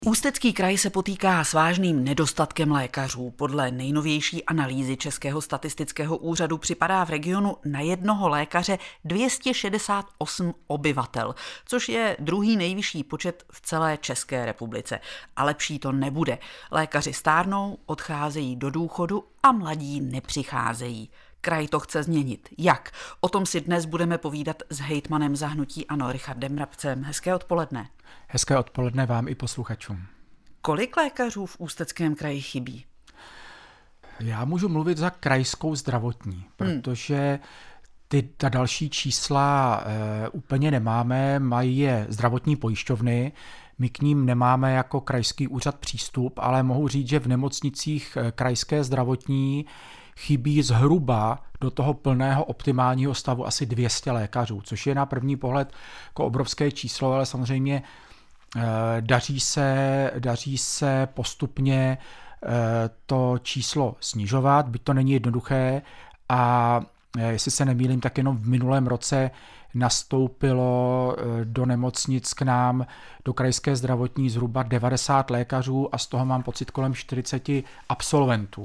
Ústecký kraj se potýká s vážným nedostatkem lékařů. Podle nejnovější analýzy Českého statistického úřadu připadá v regionu na jednoho lékaře 268 obyvatel, což je druhý nejvyšší počet v celé České republice. A lepší to nebude. Lékaři stárnou, odcházejí do důchodu a mladí nepřicházejí. Kraj to chce změnit. Jak? O tom si dnes budeme povídat s hejtmanem za hnutí ANO Richardem Brabcem. Hezké odpoledne. Hezké odpoledne vám i posluchačům. Kolik lékařů v Ústeckém kraji chybí? Já můžu mluvit za krajskou zdravotní, protože ta další čísla úplně nemáme, mají je zdravotní pojišťovny, my k ním nemáme jako krajský úřad přístup, ale mohu říct, že v nemocnicích krajské zdravotní chybí zhruba do toho plného optimálního stavu asi 200 lékařů, což je na první pohled jako obrovské číslo, ale samozřejmě daří se postupně to číslo snižovat, byť to není jednoduché a jestli se nemýlím, tak jenom v minulém roce nastoupilo do nemocnic k nám do krajské zdravotní zhruba 90 lékařů a z toho mám pocit kolem 40 absolventů.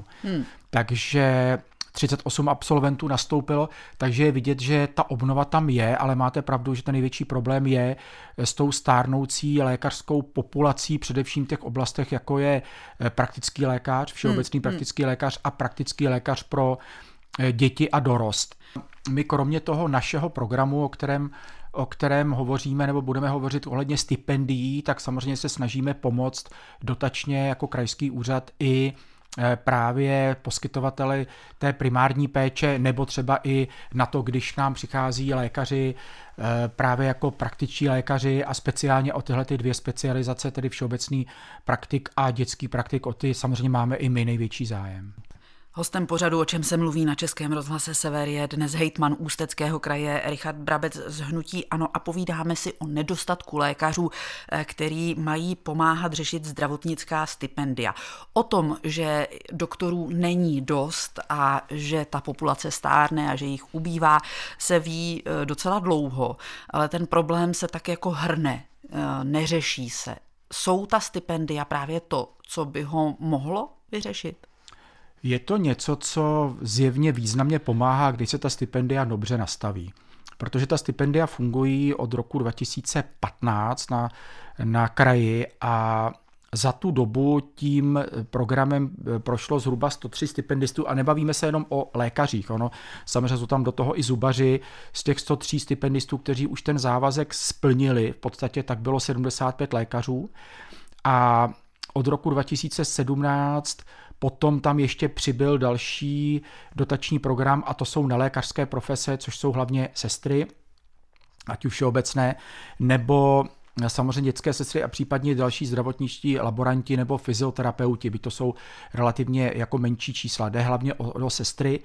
Takže 38 absolventů nastoupilo, takže je vidět, že ta obnova tam je, ale máte pravdu, že ten největší problém je s tou stárnoucí lékařskou populací, především v těch oblastech, jako je praktický lékař, všeobecný praktický lékař a praktický lékař pro děti a dorost. My kromě toho našeho programu, o kterém hovoříme nebo budeme hovořit ohledně stipendií, tak samozřejmě se snažíme pomoct dotačně jako krajský úřad i právě poskytovateli té primární péče nebo třeba i na to, když nám přichází lékaři právě jako praktičtí lékaři a speciálně o tyhle ty dvě specializace, tedy všeobecný praktik a dětský praktik, o ty samozřejmě máme i my největší zájem. Hostem pořadu, o čem se mluví na Českém rozhlase Sever, je dnes hejtman Ústeckého kraje Richard Brabec z hnutí ANO a povídáme si o nedostatku lékařů, který mají pomáhat řešit zdravotnická stipendia. O tom, že doktorů není dost a že ta populace stárne a že jich ubývá, se ví docela dlouho, ale ten problém se tak jako hrne, neřeší se. Jsou ta stipendia právě to, co by ho mohlo vyřešit? Je to něco, co zjevně významně pomáhá, když se ta stipendia dobře nastaví. Protože ta stipendia fungují od roku 2015 na kraji a za tu dobu tím programem prošlo zhruba 103 stipendistů a nebavíme se jenom o lékařích. Samozřejmě jsou tam do toho i zubaři. Z těch 103 stipendistů, kteří už ten závazek splnili, v podstatě tak bylo 75 lékařů a od roku 2017 potom tam ještě přibyl další dotační program a to jsou nelékařské profese, což jsou hlavně sestry, ať už všeobecné, nebo samozřejmě dětské sestry a případně další zdravotničtí laboranti nebo fyzioterapeuti, by to jsou relativně jako menší čísla, jde hlavně o sestry.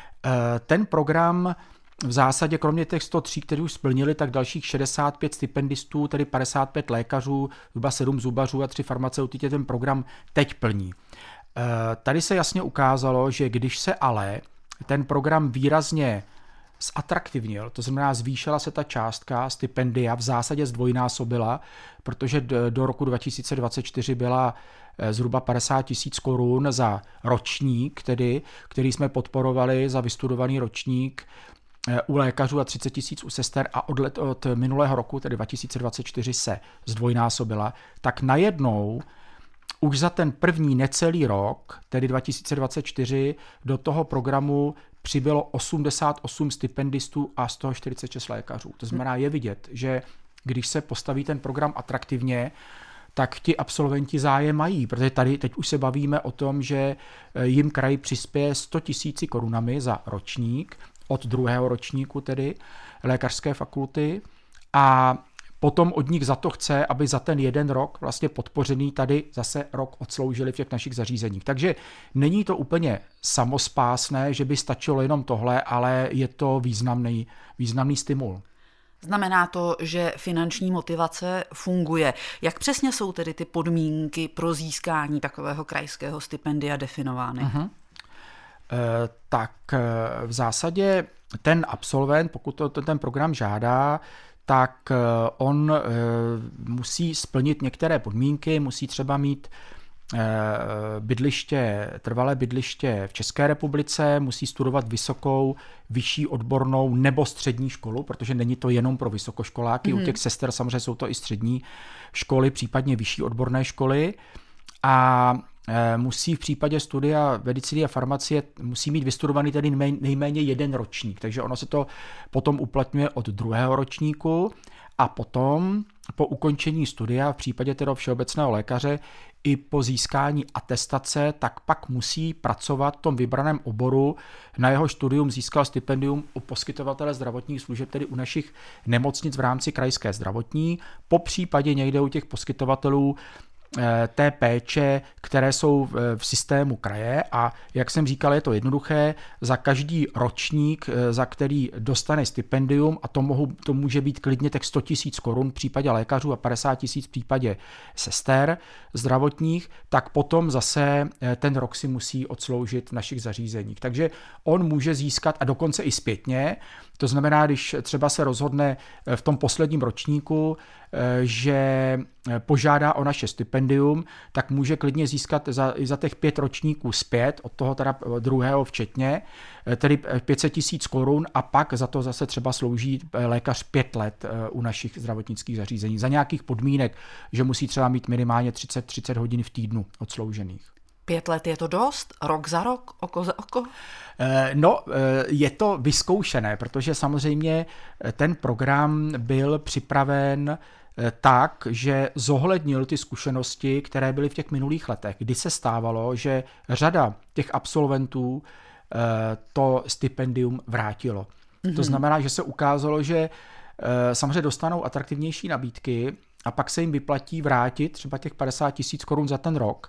Ten program v zásadě kromě těch 103, kteří už splnili, tak dalších 65 stipendistů, tedy 55 lékařů, zhruba 7 zubařů a 3 farmaceuti ten program teď plní. Tady se jasně ukázalo, že když se ale ten program výrazně zatraktivnil, to znamená zvýšila se ta částka stipendia, v zásadě zdvojnásobila, protože do roku 2024 byla zhruba 50 000 korun za ročník, který jsme podporovali za vystudovaný ročník u lékařů a 30 000 u sester a od minulého roku, tedy 2024, se zdvojnásobila, tak najednou už za ten první necelý rok, tedy 2024, do toho programu přibylo 88 stipendistů a z toho 46 lékařů. To znamená, je vidět, že když se postaví ten program atraktivně, tak ti absolventi zájem mají, protože tady teď už se bavíme o tom, že jim kraj přispěje 100 000 korunami za ročník, od druhého ročníku tedy lékařské fakulty a potom od nich za to chce, aby za ten jeden rok vlastně podpořený tady zase rok odsloužili v těch našich zařízeních. Takže není to úplně samospásné, že by stačilo jenom tohle, ale je to významný stimul. Znamená to, že finanční motivace funguje. Jak přesně jsou tedy ty podmínky pro získání takového krajského stipendia definovány? Tak v zásadě ten absolvent, pokud ten program žádá, tak on musí splnit některé podmínky, musí třeba mít trvalé bydliště v České republice, musí studovat vysokou, vyšší odbornou nebo střední školu, protože není to jenom pro vysokoškoláky, u těch sester samozřejmě jsou to i střední školy, případně vyšší odborné školy a musí v případě studia medicíny a farmacie musí mít vystudovaný tedy nejméně 1 ročník, takže ono se to potom uplatňuje od 2. ročníku a potom po ukončení studia v případě teda všeobecného lékaře i po získání atestace, tak pak musí pracovat v tom vybraném oboru, na jeho studium získal stipendium u poskytovatele zdravotních služeb, tedy u našich nemocnic v rámci krajské zdravotní, po případě někde u těch poskytovatelů té péče, které jsou v systému kraje a jak jsem říkal, je to jednoduché, za každý ročník, za který dostane stipendium a to může být klidně tak 100 000 korun v případě lékařů a 50 000 v případě sester zdravotních, tak potom zase ten rok si musí odsloužit v našich zařízeních. Takže on může získat a dokonce i zpětně, to znamená, když třeba se rozhodne v tom posledním ročníku, že požádá o naše stipendium, tak může klidně získat za těch 5 ročníků zpět, od toho teda 2. včetně, tedy 500 000 korun a pak za to zase třeba slouží lékař 5 let u našich zdravotnických zařízení. Za nějakých podmínek, že musí třeba mít minimálně 30 hodin v týdnu odsloužených. 5 let je to dost? Rok za rok? Oko za oko? No, je to vyzkoušené, protože samozřejmě ten program byl připraven tak, že zohlednil ty zkušenosti, které byly v těch minulých letech, kdy se stávalo, že řada těch absolventů to stipendium vrátilo. To znamená, že se ukázalo, že samozřejmě dostanou atraktivnější nabídky a pak se jim vyplatí vrátit třeba těch 50 000 korun za ten rok.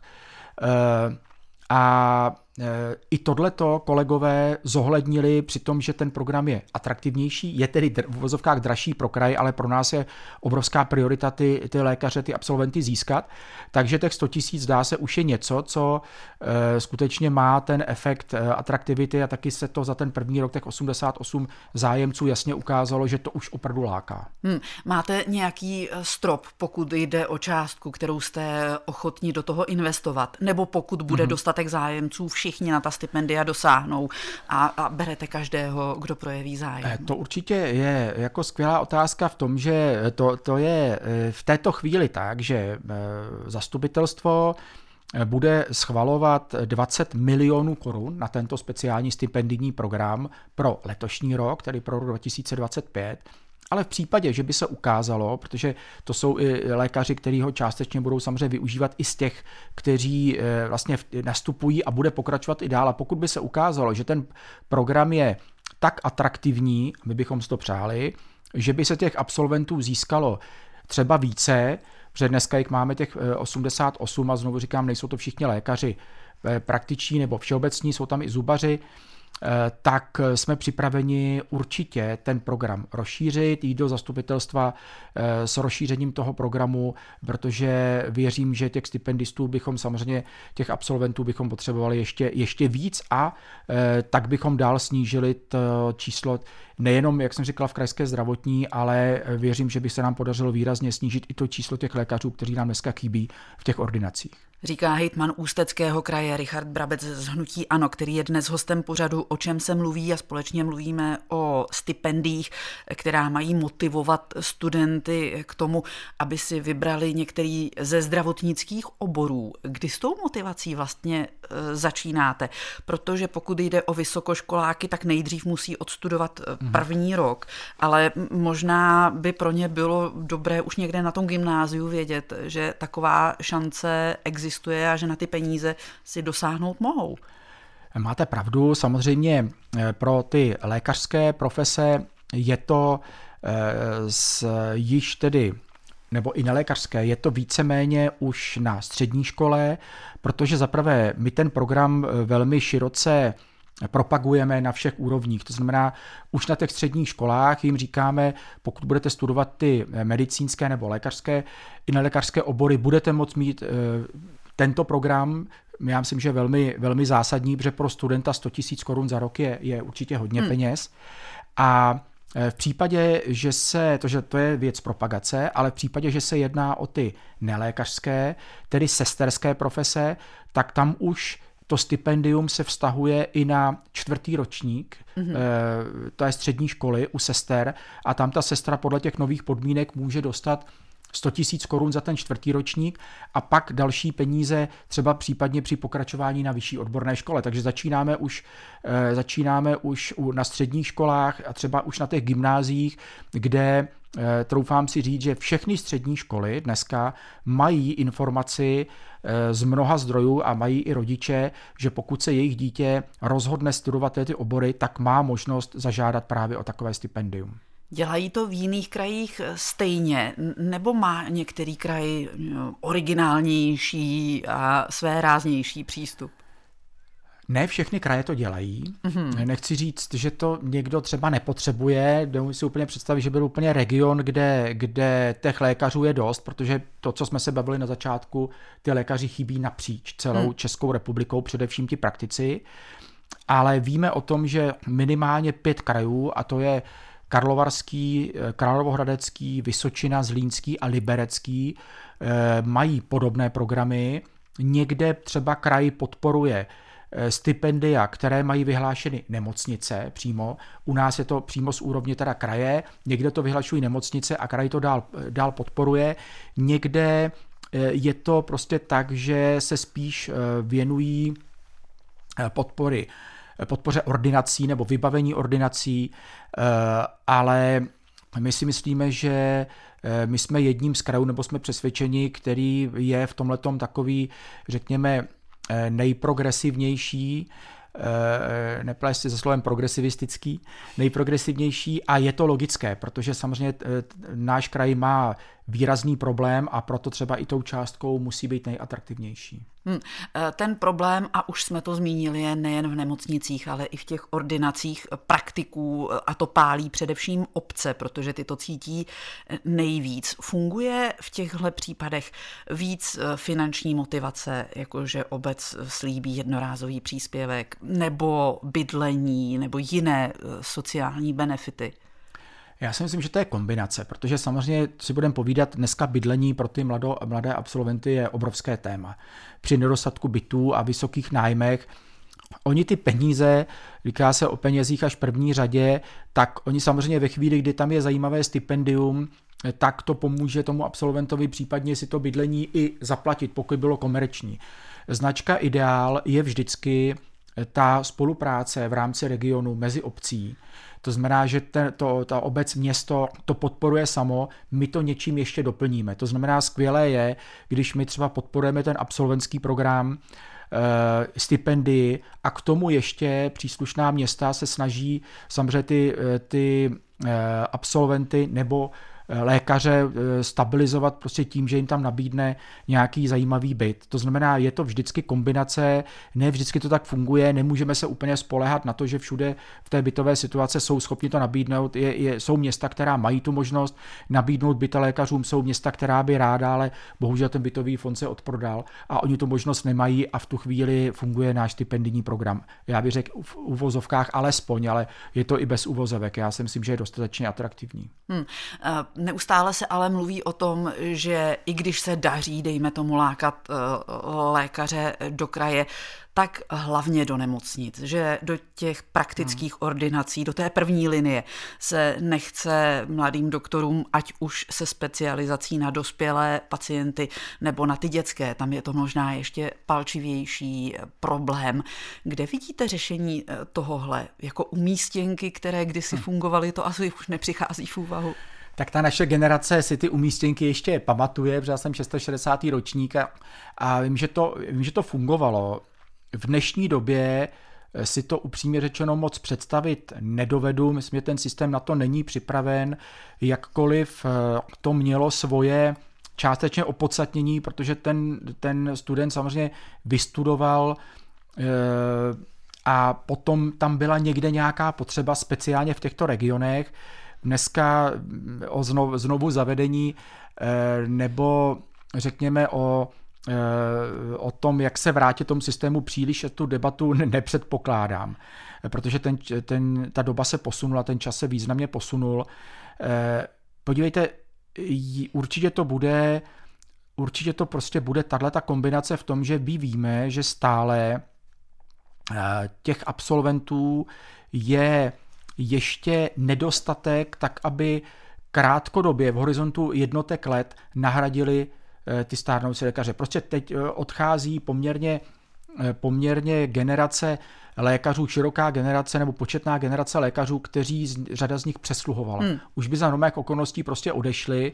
A i tohleto kolegové zohlednili při tom, že ten program je atraktivnější, je tedy v uvozovkách dražší pro kraj, ale pro nás je obrovská priorita ty lékaře, ty absolventy získat. Takže těch 100 000 zdá se už je něco, co skutečně má ten efekt atraktivity a taky se to za ten první rok těch 88 zájemců jasně ukázalo, že to už opravdu láká. Máte nějaký strop, pokud jde o částku, kterou jste ochotní do toho investovat, nebo pokud bude dostatek zájemců, všichni na ta stipendia dosáhnou a berete každého, kdo projeví zájem? To určitě je jako skvělá otázka v tom, že to je v této chvíli tak, že zastupitelstvo bude schvalovat 20 milionů korun na tento speciální stipendijní program pro letošní rok, tedy pro rok 2025. Ale v případě, že by se ukázalo, protože to jsou i lékaři, kteří ho částečně budou samozřejmě využívat i z těch, kteří vlastně nastupují a bude pokračovat i dál. A pokud by se ukázalo, že ten program je tak atraktivní, my bychom si to přáli, že by se těch absolventů získalo třeba více, protože dneska jich máme těch 88 a znovu říkám, nejsou to všichni lékaři praktiční nebo všeobecní, jsou tam i zubaři, tak jsme připraveni určitě ten program rozšířit, jít do zastupitelstva s rozšířením toho programu, protože věřím, že těch stipendistů bychom samozřejmě, těch absolventů bychom potřebovali ještě víc a tak bychom dál snížili to číslo nejenom, jak jsem říkal, v krajské zdravotní, ale věřím, že by se nám podařilo výrazně snížit i to číslo těch lékařů, kteří nám dneska chybí v těch ordinacích. Říká hejtman Ústeckého kraje Richard Brabec z hnutí ANO, který je dnes hostem pořadu O čem se mluví a společně mluvíme o stipendiích, která mají motivovat studenty k tomu, aby si vybrali některý ze zdravotnických oborů. Kdy s tou motivací vlastně začínáte? Protože pokud jde o vysokoškoláky, tak nejdřív musí odstudovat první rok, ale možná by pro ně bylo dobré už někde na tom gymnáziu vědět, že taková šance existuje a že na ty peníze si dosáhnout mohou. Máte pravdu, samozřejmě pro ty lékařské profese je to již tedy, nebo i nelékařské, je to víceméně už na střední škole, protože zaprvé my ten program velmi široce propagujeme na všech úrovních. To znamená, už na těch středních školách jim říkáme, pokud budete studovat ty medicínské nebo lékařské i nelékařské obory, budete moct mít tento program. Já myslím, že velmi, velmi zásadní, protože pro studenta 100 000 korun za rok je určitě hodně peněz. A V případě, že to je věc propagace, ale v případě, že se jedná o ty nelékařské, tedy sesterské profese, tak tam už to stipendium se vztahuje i na 4. ročník, to je střední školy u sester, a tam ta sestra podle těch nových podmínek může dostat 100 000 korun za ten 4. ročník a pak další peníze třeba případně při pokračování na vyšší odborné škole. Takže začínáme už na středních školách a třeba už na těch gymnáziích, kde troufám si říct, že všechny střední školy dneska mají informaci z mnoha zdrojů a mají i rodiče, že pokud se jejich dítě rozhodne studovat ty obory, tak má možnost zažádat právě o takové stipendium. Dělají to v jiných krajích stejně, nebo má některý kraj originálnější a svéráznější přístup? Ne všechny kraje to dělají. Nechci říct, že to někdo třeba nepotřebuje. Nemůžu si úplně představit, že byl úplně region, kde těch lékařů je dost, protože to, co jsme se bavili na začátku, ty lékaři chybí napříč celou Českou republikou, především ti praktici. Ale víme o tom, že minimálně 5 krajů, a to je Karlovarský, Královéhradecký, Vysočina, Zlínský a Liberecký, mají podobné programy. Někde třeba kraj podporuje stipendia, které mají vyhlášeny nemocnice přímo. U nás je to přímo z úrovně teda kraje, někde to vyhlašují nemocnice a kraj to dál podporuje. Někde je to prostě tak, že se spíš věnují podpoře ordinací nebo vybavení ordinací, ale my si myslíme, že my jsme jedním z krajů, nebo jsme přesvědčeni, který je v tomhletom takový, řekněme, nejprogresivnější, neplést si se slovem progresivistický, nejprogresivnější, a je to logické, protože samozřejmě náš kraj má výrazný problém a proto třeba i tou částkou musí být nejatraktivnější. Ten problém, a už jsme to zmínili, je nejen v nemocnicích, ale i v těch ordinacích praktiků, a to pálí především obce, protože ty to cítí nejvíc. Funguje v těchto případech víc finanční motivace, jakože obec slíbí jednorázový příspěvek, nebo bydlení, nebo jiné sociální benefity? Já si myslím, že to je kombinace, protože samozřejmě si budeme povídat, dneska bydlení pro ty mladé absolventy je obrovské téma. Při nedostatku bytů a vysokých nájmech oni ty peníze, říká se o penězích až v první řadě, tak oni samozřejmě ve chvíli, kdy tam je zajímavé stipendium, tak to pomůže tomu absolventovi případně si to bydlení i zaplatit, pokud bylo komerční. Značka Ideál je vždycky ta spolupráce v rámci regionu mezi obcí. To znamená, že ta obec, město to podporuje samo, my to něčím ještě doplníme. To znamená, skvělé je, když my třeba podporujeme ten absolventský program, stipendii, a k tomu ještě příslušná města se snaží samozřejmě ty absolventy nebo lékaře stabilizovat prostě tím, že jim tam nabídne nějaký zajímavý byt. To znamená, je to vždycky kombinace, ne vždycky to tak funguje, nemůžeme se úplně spoléhat na to, že všude v té bytové situace jsou schopni to nabídnout. Jsou města, která mají tu možnost nabídnout byty lékařům, jsou města, která by ráda, ale bohužel ten bytový fond se odprodal a oni tu možnost nemají a v tu chvíli funguje náš stipendijní program. Já bych řekl v uvozovkách alespoň, ale je to i bez uvozovek. Já si myslím, že je dostatečně atraktivní. Neustále se ale mluví o tom, že i když se daří, dejme tomu, lákat lékaře do kraje, tak hlavně do nemocnic, že do těch praktických ordinací, do té první linie se nechce mladým doktorům, ať už se specializací na dospělé pacienty nebo na ty dětské, tam je to možná ještě palčivější problém. Kde vidíte řešení tohohle? Jako umístěnky, které kdysi fungovaly, to asi už nepřichází v úvahu? Tak ta naše generace si ty umístěnky ještě pamatuje, protože já jsem 660. ročník a vím, že to fungovalo. V dnešní době si to upřímně řečeno moc představit nedovedu. Myslím, že ten systém na to není připraven, jakkoliv to mělo svoje částečné opodstatnění, protože ten student samozřejmě vystudoval a potom tam byla někde nějaká potřeba, speciálně v těchto regionech. Dneska o znovu zavedení nebo řekněme o o tom, jak se vrátit tomu systému, příliš tu debatu nepředpokládám, protože ta doba se posunula, ten čas se významně posunul. Podívejte, určitě to prostě bude tato kombinace v tom, že víme, že stále těch absolventů je ještě nedostatek, tak aby krátkodobě v horizontu jednotek let nahradili ty stárnoucí lékaře. Prostě teď odchází poměrně generace lékařů, široká generace nebo početná generace lékařů, řada z nich přesluhovala. Už by za normálních okolností prostě odešli,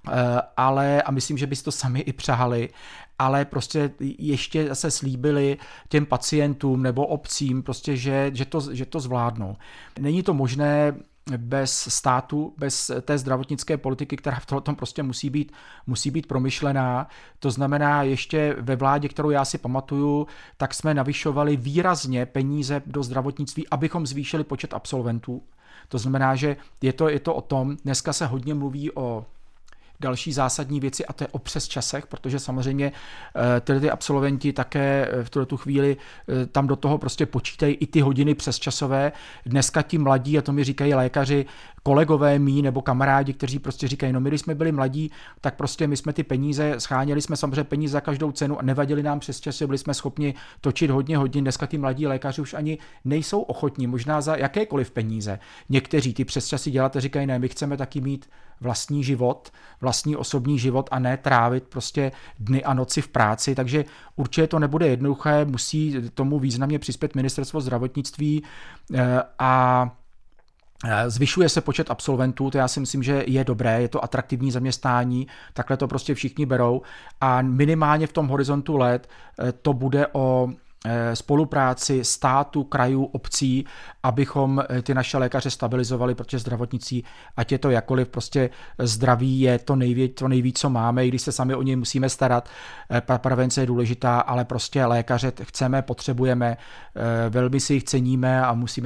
a myslím, že by si to sami i přáli, ale prostě ještě se slíbili těm pacientům nebo obcím, prostě, že to zvládnou. Není to možné bez státu, bez té zdravotnické politiky, která v tom prostě musí být promyšlená. To znamená, ještě ve vládě, kterou já si pamatuju, tak jsme navyšovali výrazně peníze do zdravotnictví, abychom zvýšili počet absolventů. To znamená, že je to o tom, dneska se hodně mluví o další zásadní věci, a to je o přesčasech, protože samozřejmě ty absolventi také v tuto chvíli tam do toho prostě počítají i ty hodiny přesčasové. Dneska ti mladí, a to mi říkají lékaři, kolegové mí nebo kamarádi, kteří prostě říkají, no my když jsme byli mladí, tak prostě my jsme ty peníze, scháněli jsme samozřejmě peníze za každou cenu a nevadili nám přesčasy, byli jsme schopni točit hodně hodin. Dneska ty mladí lékaři už ani nejsou ochotní, možná za jakékoliv peníze. Někteří ty přesčasy dělat a říkají, ne, my chceme taky mít vlastní život, vlastní osobní život a ne trávit prostě dny a noci v práci, takže určitě to nebude jednoduché, musí tomu významně přispět ministerstvo zdravotnictví a zvyšuje se počet absolventů, to já si myslím, že je dobré, je to atraktivní zaměstnání, takhle to prostě všichni berou a minimálně v tom horizontu let to bude o spolupráci státu, krajů, obcí, abychom ty naše lékaře stabilizovali, protože zdravotnictví, ať je to jakkoliv, prostě zdraví je to nejvíc, co máme, i když se sami o něj musíme starat, prevence je důležitá, ale prostě lékaře chceme, potřebujeme, velmi si jich ceníme a musí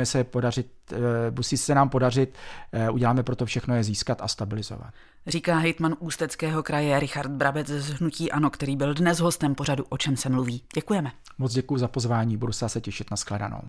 se nám podařit, uděláme pro to všechno je získat a stabilizovat. Říká hejtman Ústeckého kraje Richard Brabec z hnutí ANO, který byl dnes hostem pořadu O čem se mluví. Děkujeme. Moc děkuji za pozvání, budu se těšit na shledanou.